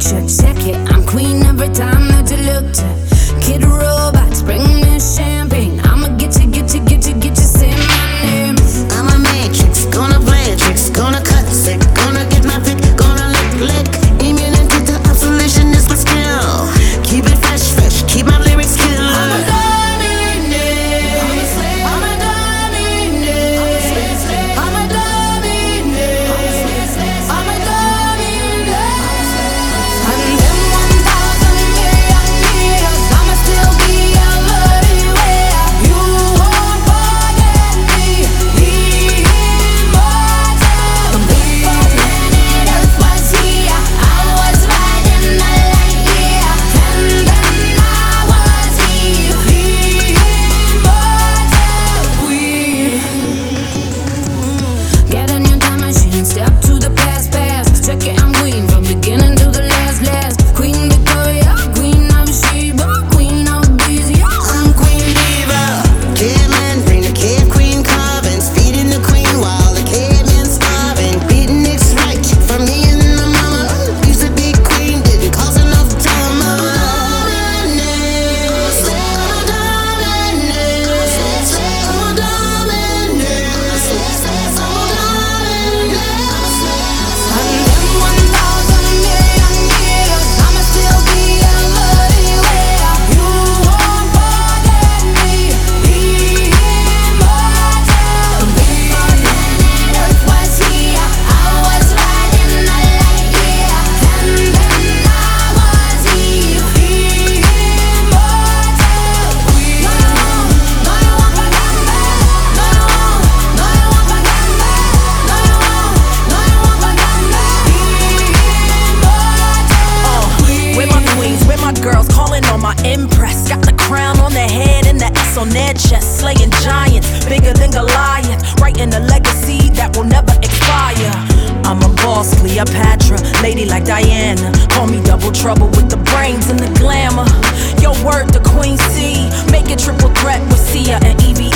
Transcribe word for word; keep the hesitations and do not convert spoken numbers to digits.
picture, check it. I'm queen every time that you look to. Kid robots, bring me champagne. I'ma get you, get you, get you, get you, say my name. I'm a matrix, gonna play a tricks, gonna cut sick, gonna get my pick, gonna lick, lick. Immunity to obsolescence is my skill. Keep it fresh, fresh, keep my lyrics killer. I'm a dominant, I'm a dominant, I'm a dominant, I'm a dominant. And then one thousand million years, I'ma still be everywhere. You won't forget me, immortal. Before planet Earth was here, I was riding a light year, and then I was here, immortal queen. Get a new time machine, step to the past, past. Check it, I'm queen from beginning to the last, last. Queen Victoria, Queen of Sheba, Queen of Bees, yeah. I'm Queen Diva. Caveman, bring the cave queen carvings, feeding the queen while the caveman's starving. Beating it's right for me and the mama. Used to be queen, didn't cause enough drama. I'm a dominant, I'm a dominant, I'm a dominant, I'm a dominant. And then one thousand million years, I'ma still be everywhere. You won't forget me, immortal. Before planet Earth was here, I was riding a light year, and then I was here, immortal queen. No, no, you won't forget me. No, you won't, no, you won't forget me. No, you won't, no, you won't forget me. Immortal queen. Where my queens, where my girls, calling on my impress. Got the crown on their head and the S on their chest. Slaying giants, bigger than Goliath. Writing a legacy that will never expire. I'm a boss, Cleopatra, lady like Diana. Call me double trouble with the brains and the glamour. Yo, word to Queen C, make it triple threat with Sia and E V